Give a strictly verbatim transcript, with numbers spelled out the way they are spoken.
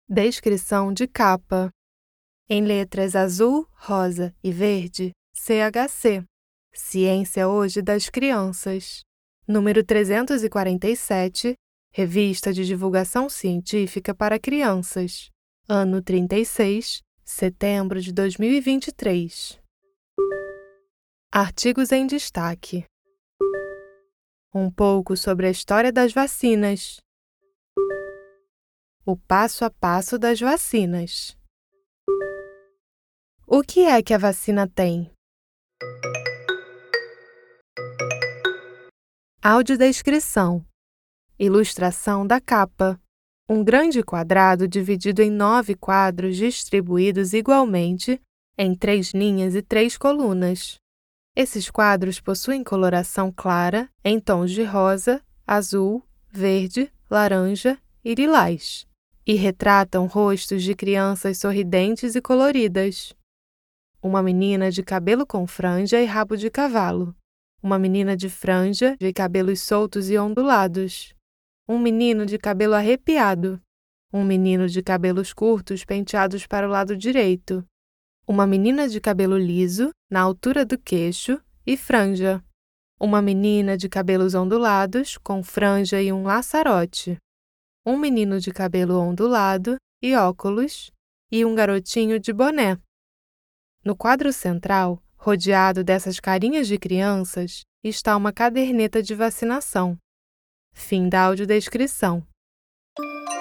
Descrição de capa. Em letras azul, rosa e verde, C H C. Ciência Hoje das Crianças. Número trezentos e quarenta e sete, Revista de Divulgação Científica para Crianças. Ano trinta e seis, setembro de dois mil e vinte e três. Artigos em destaque. Um pouco sobre a história das vacinas. O passo a passo das vacinas. O que é que a vacina tem? Audiodescrição. Ilustração da capa. Um grande quadrado dividido em nove quadros distribuídos igualmente em três linhas e três colunas. Esses quadros possuem coloração clara em tons de rosa, azul, verde, laranja e lilás, e retratam rostos de crianças sorridentes e coloridas. Uma menina de cabelo com franja e rabo de cavalo. Uma menina de franja e cabelos soltos e ondulados. Um menino de cabelo arrepiado. Um menino de cabelos curtos penteados para o lado direito. Uma menina de cabelo liso, na altura do queixo, e franja. Uma menina de cabelos ondulados, com franja e um laçarote. Um menino de cabelo ondulado e óculos, e um garotinho de boné. No quadro central, rodeado dessas carinhas de crianças, está uma caderneta de vacinação. Fim da audiodescrição.